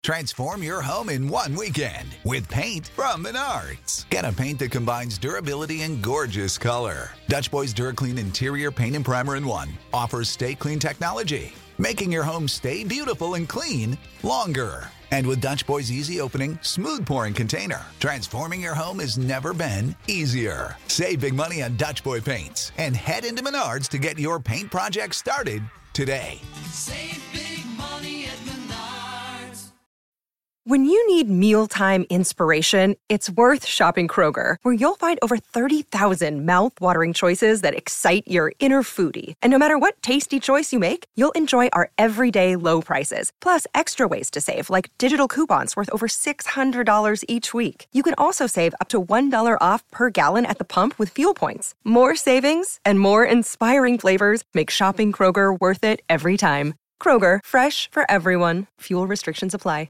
Transform your home in one weekend with paint from Menards. Get a paint that combines durability and gorgeous color. Dutch Boys DuraClean Interior Paint and Primer in One offers Stay Clean technology, making your home stay beautiful and clean longer. And with Dutch Boy's easy opening, smooth pouring container, transforming your home has never been easier. Save big money on Dutch Boy paints and head into Menards to get your paint project started today. Save big money at Menards. When you need mealtime inspiration, it's worth shopping Kroger, where you'll find over 30,000 mouth-watering choices that excite your inner foodie. And no matter what tasty choice you make, you'll enjoy our everyday low prices, plus extra ways to save, like digital coupons worth over $600 each week. You can also save up to $1 off per gallon at the pump with fuel points. More savings and more inspiring flavors make shopping Kroger worth it every time. Kroger, fresh for everyone. Fuel restrictions apply.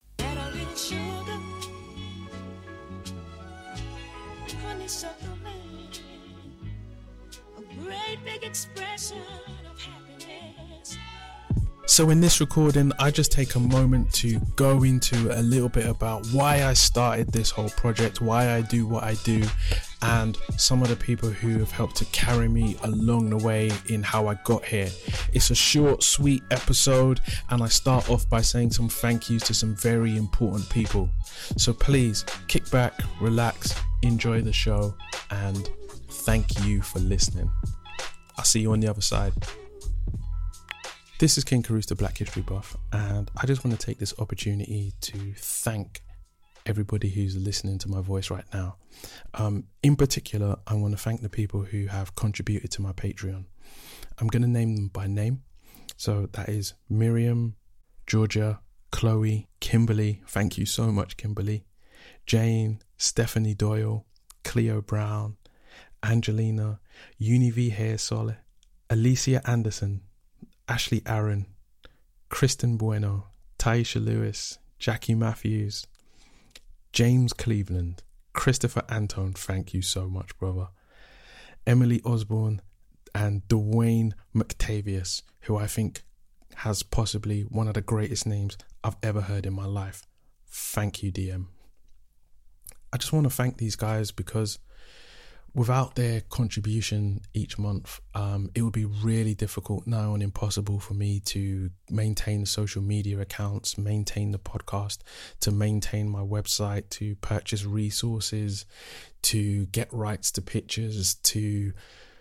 So in this recording, I just take a moment to go into a little bit about why I started this whole project, why I do what I do, and some of the people who have helped to carry me along the way in how I got here. It's a short, sweet episode, and I start off by saying some thank yous to some very important people. So please, kick back, relax, enjoy the show, and thank you for listening. I'll see you on the other side. This is King Caruso, Black History Buff, and I just want to take this opportunity to thank everybody who's listening to my voice right now. In particular, I want to thank the people who have contributed to my Patreon. I'm going to name them by name. So that is Miriam, Georgia, Chloe, Kimberly. Thank you so much, Kimberly. Jane, Stephanie Doyle, Cleo Brown, Angelina, Univ Hair Alicia Anderson, Ashley Aaron, Kristen Bueno, Taisha Lewis, Jackie Matthews, James Cleveland, Christopher Anton, thank you so much, brother. Emily Osborne and Dwayne McTavius, who I think has possibly one of the greatest names I've ever heard in my life. Thank you, DM. I just want to thank these guys because without their contribution each month, it would be really difficult, now and impossible for me to maintain social media accounts, maintain the podcast, to maintain my website, to purchase resources, to get rights to pictures, to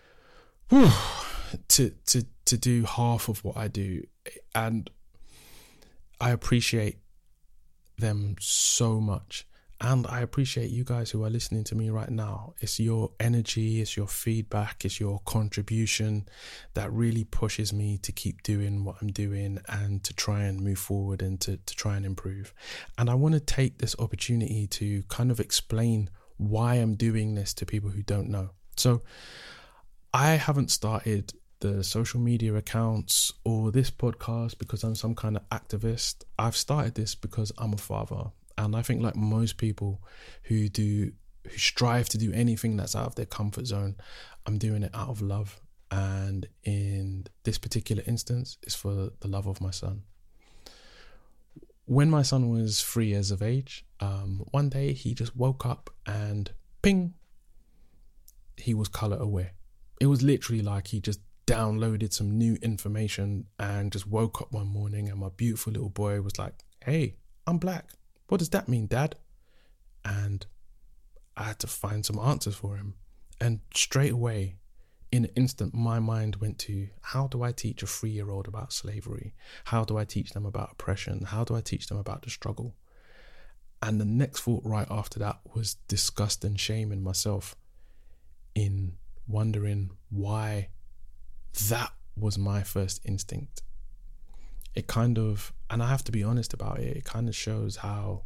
do half of what I do. And I appreciate them so much. And I appreciate you guys who are listening to me right now. It's your energy, it's your feedback, it's your contribution that really pushes me to keep doing what I'm doing and to try and move forward and to try and improve. And I want to take this opportunity to kind of explain why I'm doing this to people who don't know. So I haven't started the social media accounts or this podcast because I'm some kind of activist. I've started this because I'm a father. And I think, like most people who strive to do anything that's out of their comfort zone, I'm doing it out of love. And in this particular instance, it's for the love of my son. When my son was 3 years of age, one day he just woke up and ping, he was color aware. It was literally like he just downloaded some new information and just woke up one morning and my beautiful little boy was like, "Hey, I'm black. What does that mean, Dad?" And I had to find some answers for him. And straight away, in an instant, my mind went to, how do I teach a 3-year-old about slavery? How do I teach them about oppression? How do I teach them about the struggle? And the next thought right after that was disgust and shame in myself, in wondering why that was my first instinct. It kind of, and I have to be honest about it, it kind of shows how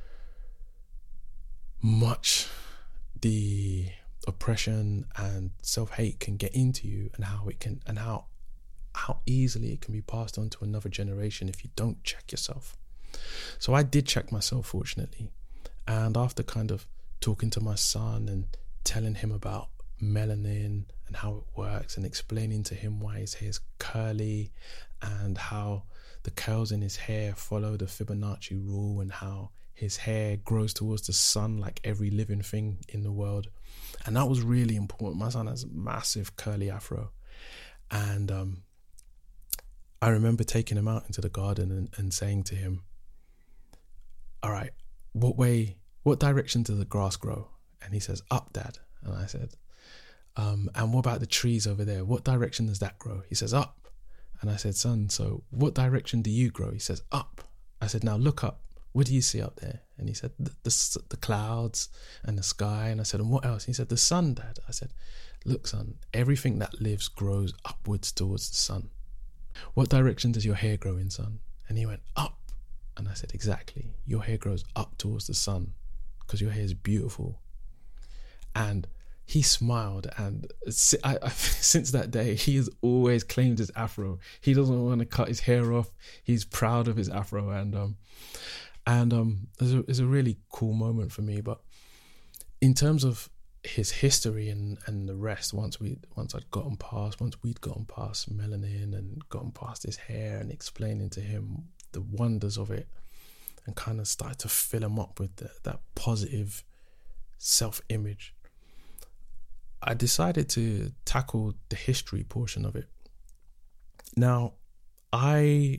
much the oppression and self-hate can get into you, and how it can, and how easily it can be passed on to another generation if you don't check yourself. So I did check myself, fortunately. And after kind of talking to my son and telling him about melanin and how it works and explaining to him why his hair's curly and how the curls in his hair follow the Fibonacci rule, and how his hair grows towards the sun like every living thing in the world. And that was really important. My son has a massive curly afro. And I remember taking him out into the garden and saying to him, all right, what direction does the grass grow? And he says, up, Dad. And I said, and what about the trees over there? What direction does that grow? He says, up. And I said, son, so what direction do you grow? He says, up. I said, now look up. What do you see up there? And he said, the clouds and the sky. And I said, and what else? He said, the sun, Dad. I said, look, son, everything that lives grows upwards towards the sun. What direction does your hair grow in, son? And he went, up. And I said, exactly. Your hair grows up towards the sun because your hair is beautiful. And he smiled, and since that day, he has always claimed his afro. He doesn't want to cut his hair off. He's proud of his afro, and it's a really cool moment for me. But in terms of his history and the rest, once we'd gotten past melanin and gotten past his hair and explaining to him the wonders of it, and kind of started to fill him up with that positive self-image, I decided to tackle the history portion of it. Now, when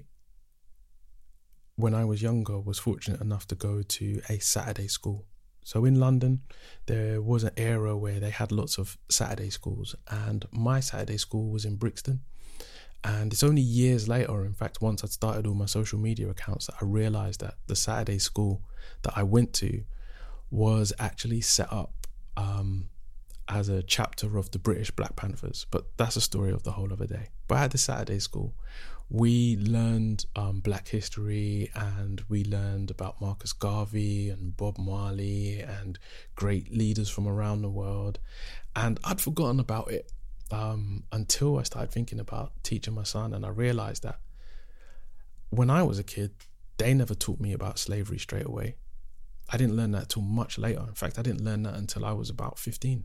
I was younger, was fortunate enough to go to a Saturday school. So in London, there was an era where they had lots of Saturday schools, and my Saturday school was in Brixton. And it's only years later, in fact, once I'd started all my social media accounts, that I realised that the Saturday school that I went to was actually set up as a chapter of the British Black Panthers. But that's a story of the whole other day. But at the Saturday school, we learned Black history, and we learned about Marcus Garvey and Bob Marley and great leaders from around the world. And I'd forgotten about it until I started thinking about teaching my son. And I realised that when I was a kid, they never taught me about slavery straight away. I didn't learn that till much later. In fact, I didn't learn that until I was about 15.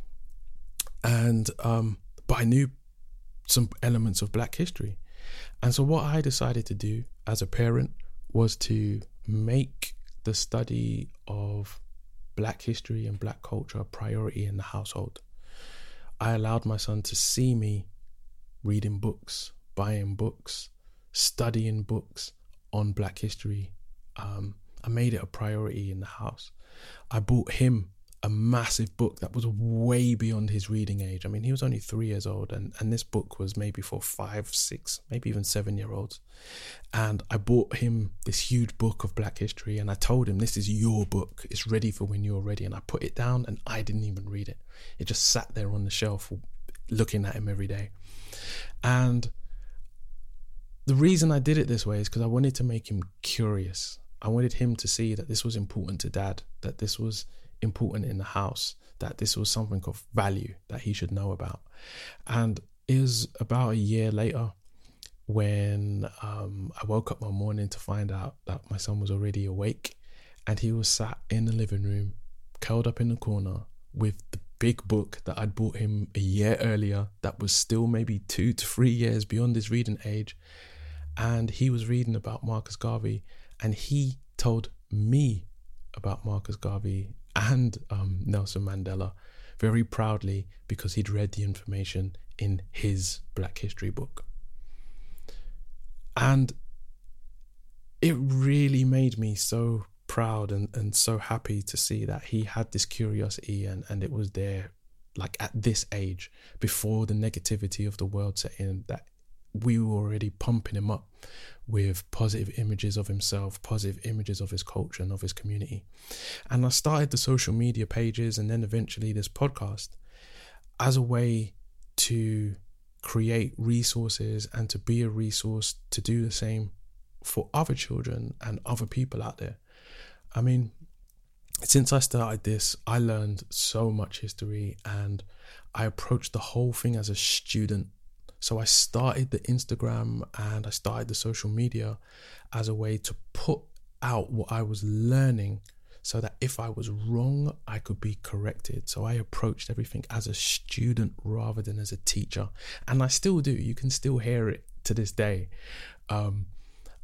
And but I knew some elements of Black history. And so what I decided to do as a parent was to make the study of Black history and Black culture a priority in the household. I allowed my son to see me reading books, buying books, studying books on Black history. I made it a priority in the house. I bought him a massive book that was way beyond his reading age. I mean, he was only 3 years old, and this book was maybe for 5, 6, maybe even 7-year-olds. And I bought him this huge book of Black history, and I told him, this is your book. It's ready for when you're ready. And I put it down, and I didn't even read it. It just sat there on the shelf, looking at him every day. And the reason I did it this way is because I wanted to make him curious. I wanted him to see that this was important to Dad, that this was important in the house, that this was something of value that he should know about. And it was about a year later when I woke up one morning to find out that my son was already awake, and he was sat in the living room, curled up in the corner with the big book that I'd bought him a year earlier that was still maybe 2 to 3 years beyond his reading age. And he was reading about Marcus Garvey, and he told me about Marcus Garvey and Nelson Mandela very proudly, because he'd read the information in his Black history book. And it really made me so proud and so happy to see that he had this curiosity and it was there, like at this age, before the negativity of the world set in, that we were already pumping him up with positive images of himself, positive images of his culture and of his community. And I started the social media pages and then eventually this podcast as a way to create resources and to be a resource to do the same for other children and other people out there. I mean, since I started this, I learned so much history, and I approached the whole thing as a student. So I started the Instagram and I started the social media as a way to put out what I was learning, so that if I was wrong, I could be corrected. So I approached everything as a student rather than as a teacher. And I still do. You can still hear it to this day.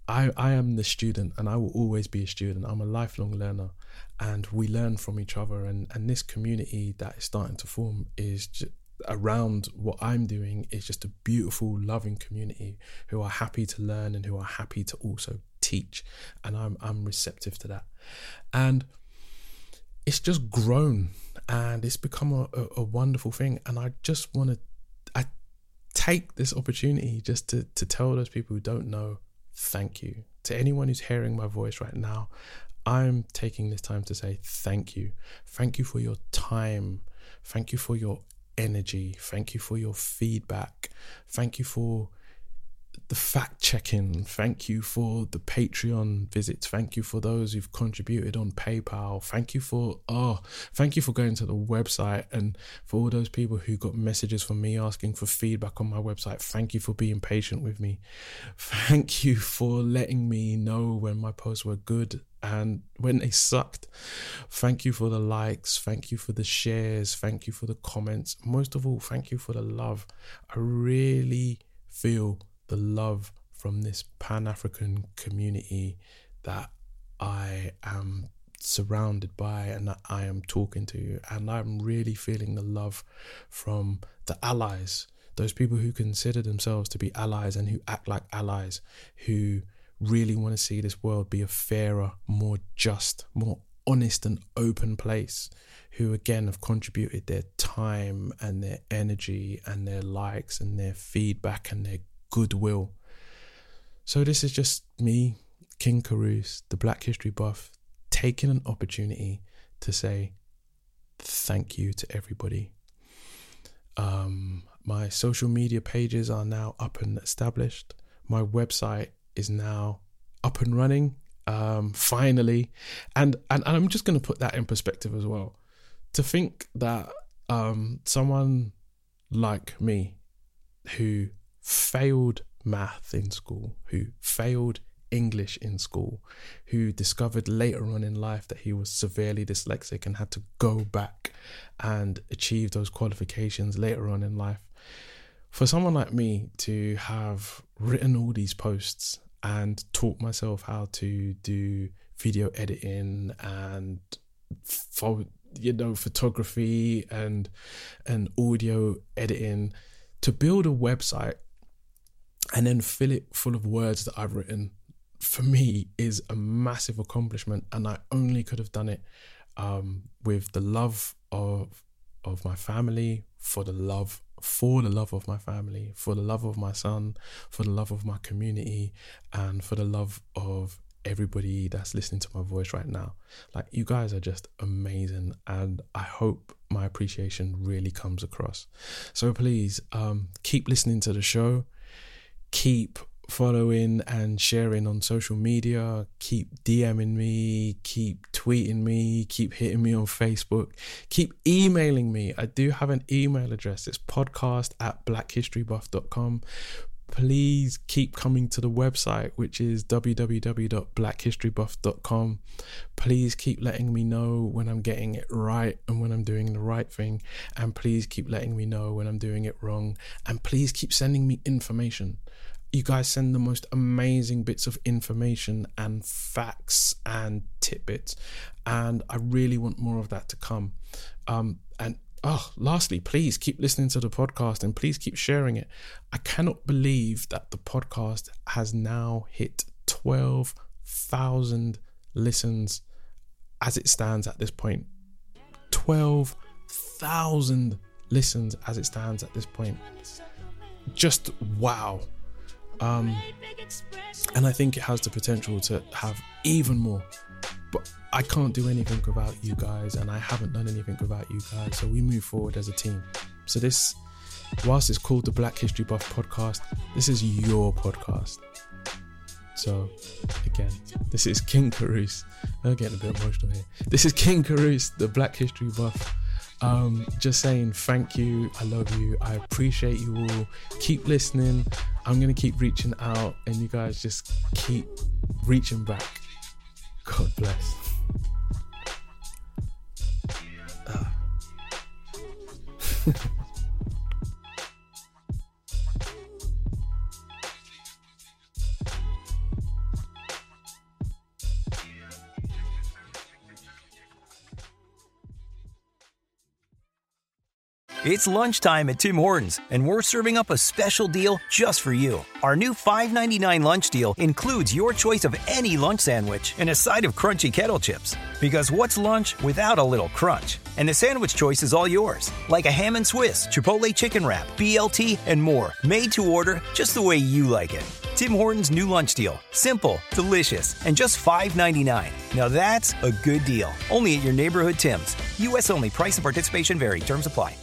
I am the student, and I will always be a student. I'm a lifelong learner, and we learn from each other. And this community that is starting to form is just around what I'm doing is just a beautiful, loving community who are happy to learn and who are happy to also teach. And I'm receptive to that. And it's just grown, and it's become a wonderful thing. And I just want to take this opportunity just to tell those people who don't know, thank you. To anyone who's hearing my voice right now, I'm taking this time to say thank you. Thank you for your time. Thank you for your energy. Thank you for your feedback. Thank you for the fact checking. Thank you for the Patreon visits. Thank you for those who've contributed on PayPal. Thank you for going to the website, and for all those people who got messages from me asking for feedback on my website. Thank you for being patient with me. Thank you for letting me know when my posts were good and when they sucked. Thank you for the likes. Thank you for the shares. Thank you for the comments. Most of all, thank you for the love. I really feel the love from this Pan-African community that I am surrounded by and that I am talking to. And I'm really feeling the love from the allies, those people who consider themselves to be allies and who act like allies, who really want to see this world be a fairer, more just, more honest and open place, who again have contributed their time and their energy and their likes and their feedback and their goodwill. So this is just me, King Carouse, the Black History Buff, taking an opportunity to say thank you to everybody. My social media pages are now up and established. My website is now up and running, finally. And I'm just going to put that in perspective as well. To think that someone like me, who failed math in school, who failed English in school, who discovered later on in life that he was severely dyslexic and had to go back and achieve those qualifications later on in life. For someone like me to have written all these posts and taught myself how to do video editing and photography and audio editing, to build a website and then fill it full of words that I've written, for me is a massive accomplishment. And I only could have done it with the love of my family, for the love of my family, for the love of my son, for the love of my community, and for the love of everybody that's listening to my voice right now. Like, you guys are just amazing, and I hope my appreciation really comes across. So please keep listening to the show, keep following and sharing on social media, keep DMing me, keep tweeting me, keep hitting me on Facebook, keep emailing me. I do have an email address. It's podcast@blackhistorybuff.com. Please keep coming to the website, which is www.blackhistorybuff.com. Please keep letting me know when I'm getting it right and when I'm doing the right thing. And please keep letting me know when I'm doing it wrong. And please keep sending me information. You guys send the most amazing bits of information and facts and tidbits. And I really want more of that to come. Lastly, please keep listening to the podcast and please keep sharing it. I cannot believe that the podcast has now hit 12,000 listens as it stands at this point. 12,000 listens as it stands at this point. Just wow. And I think it has the potential to have even more. But I can't do anything without you guys, and I haven't done anything without you guys. So we move forward as a team. So this, whilst it's called the Black History Buff podcast, this is your podcast. So again, this is King Carouse. I'm getting a bit emotional here. This is King Carouse, the Black History Buff. Just saying thank you. I love you. I appreciate you all. Keep listening. I'm going to keep reaching out, and you guys just keep reaching back. God bless. It's lunchtime at Tim Hortons, and we're serving up a special deal just for you. Our new $5.99 lunch deal includes your choice of any lunch sandwich and a side of crunchy kettle chips. Because what's lunch without a little crunch? And the sandwich choice is all yours, like a ham and Swiss, Chipotle chicken wrap, BLT, and more, made to order just the way you like it. Tim Hortons' new lunch deal. Simple, delicious, and just $5.99. Now that's a good deal. Only at your neighborhood Tim's. U.S. only. Price and participation vary. Terms apply.